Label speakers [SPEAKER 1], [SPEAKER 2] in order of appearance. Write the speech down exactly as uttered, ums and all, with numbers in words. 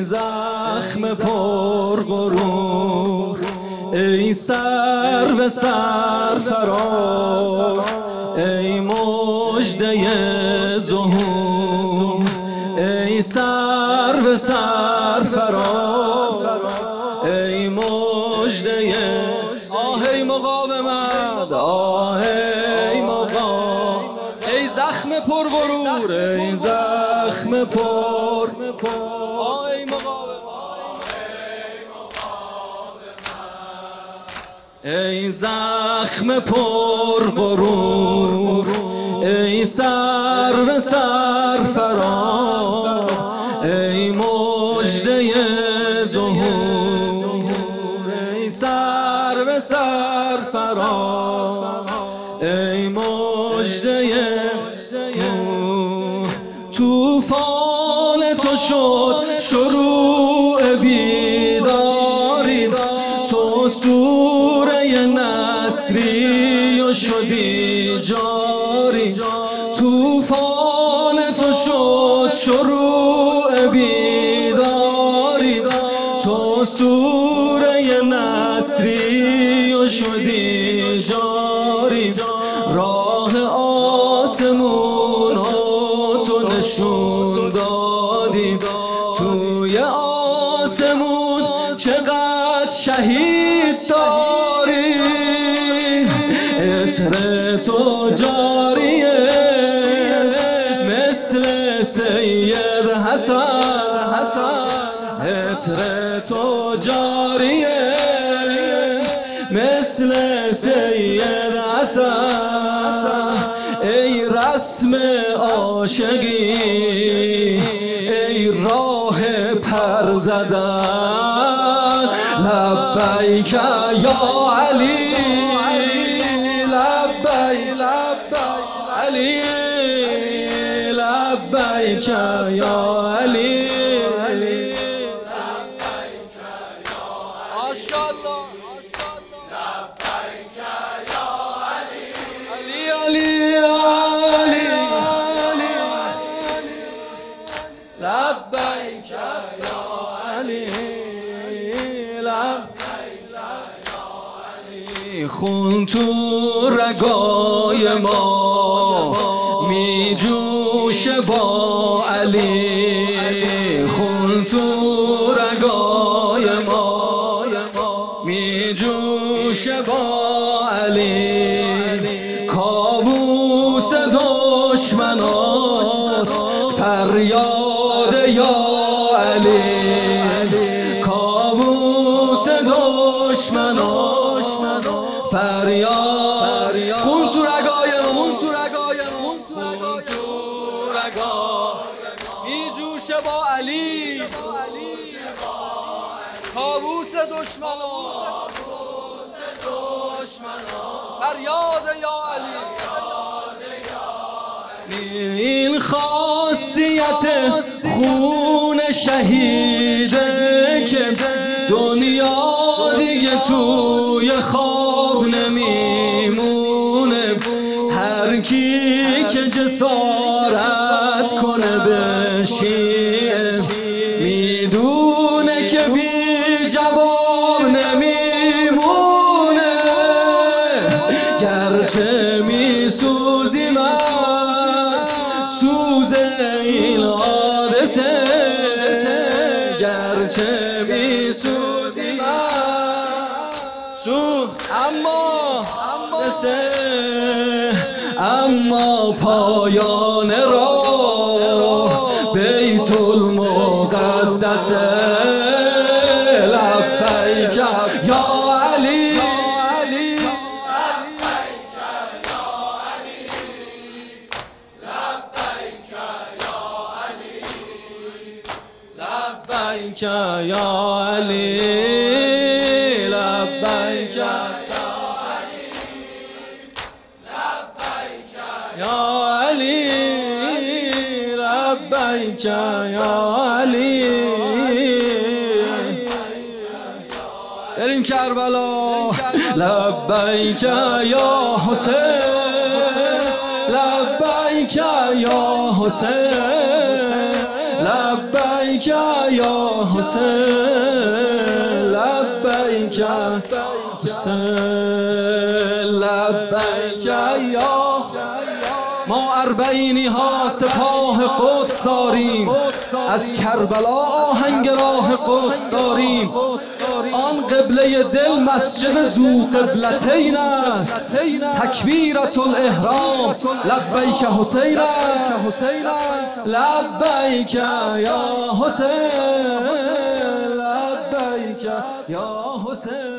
[SPEAKER 1] ای زخم پرغرور، ای سرو سرفراز، ای مژده ظهور، ای سرو سرفراز، ای مژده آه ای مقاومت، آه ای مقاومت، ای زخم پرغرور، ای زخم پر آه ای مقاومت، ای زخم پرغرور، ای سرو سرفراز، ای مژده ظهور، ای سرو سرفراز، ای مژده طوفان تو شد شروع بیداری، تو سوره نصری و شدی جاری، طوفان تو شد شروع بیداری، تو سوره نصری و شدی جاری، راه آسمون تو نشون دادی، توی آسمون چقدر شهید داری، عطر تو جاریه مثل سید حسن، عطر تو جاریه مثل سید حسن، ای رسم عاشقی، ای راه پر زدن، لبیک یا علی، لبیک علی، لبیک یا علی، ماشاءالله لبیک یا علی، علی علی علی لبیک یا علی، لبیک یا علی، خون تو رگای ما می جوشه با علی، خون تو رگای ما می جوشه با علی، کابوس دشمناست فریاد یا علی، کابوس دشمناست فریاد، خون تو رگای خون تو رگای خون تو رگای می جوشه با علی، کابوس دشمناست فریاد یا علی، این خاصیت خون شهیده که دنیا دیگه توی خواب نمیمونه، هر کی که جسارت کنه بشیه میدونه که بی جواب نمیمونه، گرچه میسوزیم از سوز این حادثه، گرچه میسوزیم از سوز اما اما پایان راه بیت المقدس، لبیک یا علی، لبیک یا علی، لبیک یا علی، لبیک یا علی، بریم کربلا، لبیک یا حسین، لبیک یا حسین، لبیک لبیک یا حسین لبیک حسین لبیک یا ما اربعینی ها سپاه قدس داریم، از کربلا آهنگ راه قدس داریم. آن قبله دل مسجد ذو قبلتین است، تکبیرة الاحرام لبیک حسین لبیک یا حسین لبیک یا حسین.